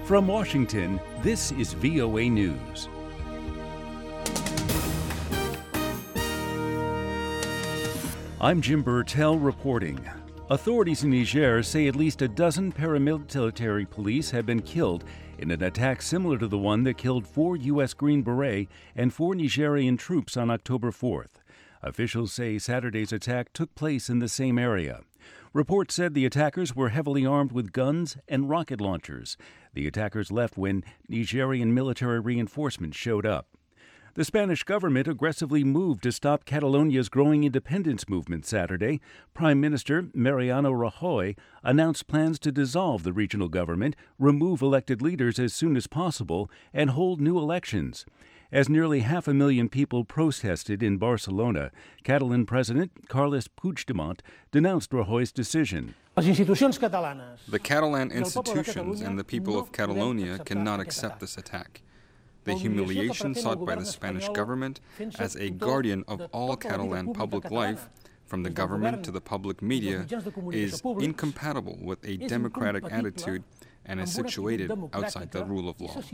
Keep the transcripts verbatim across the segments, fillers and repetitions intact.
From Washington, this is V O A News. I'm Jim Burtell reporting. Authorities in Niger say at least a dozen paramilitary police have been killed in an attack similar to the one that killed four U S Green Beret and four Nigerian troops on October fourth. Officials say Saturday's attack took place in the same area. Reports said the attackers were heavily armed with guns and rocket launchers. The attackers left when Nigerian military reinforcements showed up. The Spanish government aggressively moved to stop Catalonia's growing independence movement Saturday. Prime Minister Mariano Rajoy announced plans to dissolve the regional government, remove elected leaders as soon as possible, and hold new elections. As nearly half a million people protested in Barcelona, Catalan President Carles Puigdemont denounced Rajoy's decision. The Catalan institutions and the people of Catalonia cannot accept this attack. The humiliation sought by the Spanish government as a guardian of all Catalan public life, from the government to the public media, is incompatible with a democratic attitude and is situated outside the rule of law.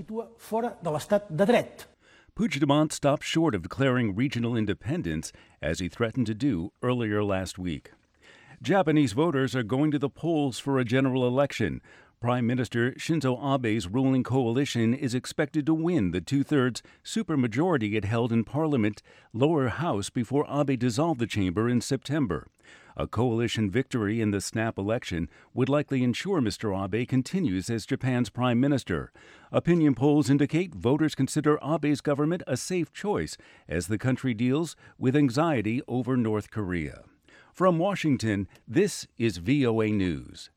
Puigdemont stopped short of declaring regional independence, as he threatened to do earlier last week. Japanese voters are going to the polls for a general election. Prime Minister Shinzo Abe's ruling coalition is expected to win the two-thirds supermajority it held in Parliament lower house before Abe dissolved the chamber in September. A coalition victory in the snap election would likely ensure Mister Abe continues as Japan's prime minister. Opinion polls indicate voters consider Abe's government a safe choice as the country deals with anxiety over North Korea. From Washington, this is V O A News.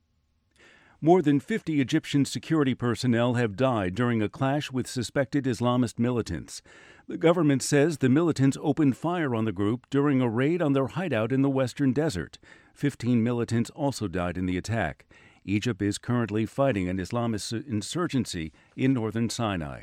More than fifty Egyptian security personnel have died during a clash with suspected Islamist militants. The government says the militants opened fire on the group during a raid on their hideout in the western desert. Fifteen militants also died in the attack. Egypt is currently fighting an Islamist insurgency in northern Sinai.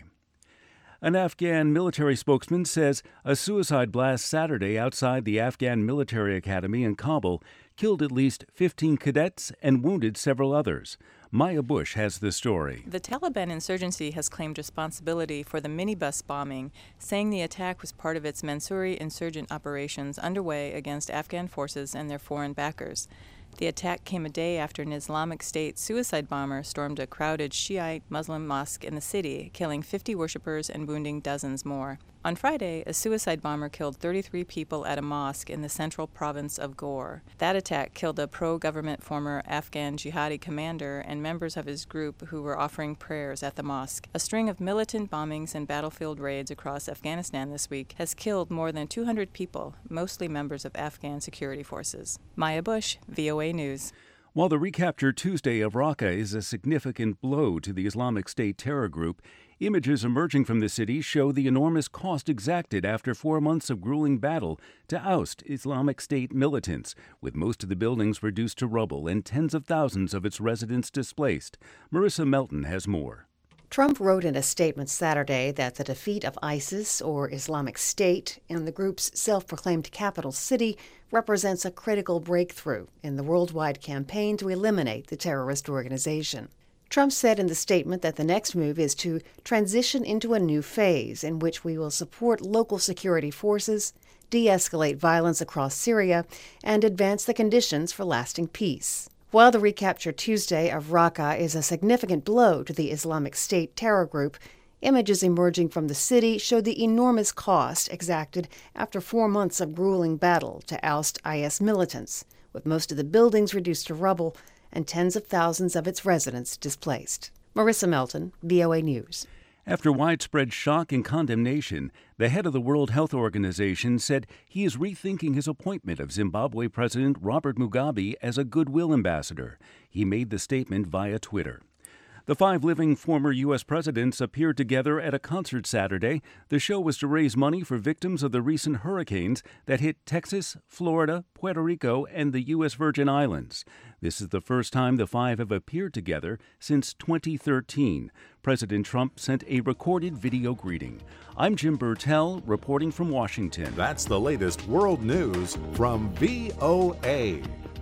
An Afghan military spokesman says a suicide blast Saturday outside the Afghan Military Academy in Kabul killed at least fifteen cadets and wounded several others. Maya Bush has the story. The Taliban insurgency has claimed responsibility for the minibus bombing, saying the attack was part of its Mansouri insurgent operations underway against Afghan forces and their foreign backers. The attack came a day after an Islamic State suicide bomber stormed a crowded Shiite Muslim mosque in the city, killing fifty worshippers and wounding dozens more. On Friday, a suicide bomber killed thirty-three people at a mosque in the central province of Ghor. That attack killed a pro-government former Afghan jihadi commander and members of his group who were offering prayers at the mosque. A string of militant bombings and battlefield raids across Afghanistan this week has killed more than two hundred people, mostly members of Afghan security forces. Maya Bush, V O A News. While the recapture Tuesday of Raqqa is a significant blow to the Islamic State terror group, images emerging from the city show the enormous cost exacted after four months of grueling battle to oust Islamic State militants, with most of the buildings reduced to rubble and tens of thousands of its residents displaced. Marissa Melton has more. Trump wrote in a statement Saturday that the defeat of ISIS, or Islamic State, in the group's self-proclaimed capital city represents a critical breakthrough in the worldwide campaign to eliminate the terrorist organization. Trump said in the statement that the next move is to transition into a new phase in which we will support local security forces, de-escalate violence across Syria, and advance the conditions for lasting peace. While the recapture Tuesday of Raqqa is a significant blow to the Islamic State terror group, images emerging from the city show the enormous cost exacted after four months of grueling battle to oust I S militants, with most of the buildings reduced to rubble and tens of thousands of its residents displaced. Marissa Melton, V O A News. After widespread shock and condemnation, the head of the World Health Organization said he is rethinking his appointment of Zimbabwe President Robert Mugabe as a goodwill ambassador. He made the statement via Twitter. The five living former U S presidents appeared together at a concert Saturday. The show was to raise money for victims of the recent hurricanes that hit Texas, Florida, Puerto Rico, and the U S Virgin Islands. This is the first time the five have appeared together since twenty thirteen. President Trump sent a recorded video greeting. I'm Jim Burtell, reporting from Washington. That's the latest world news from V O A.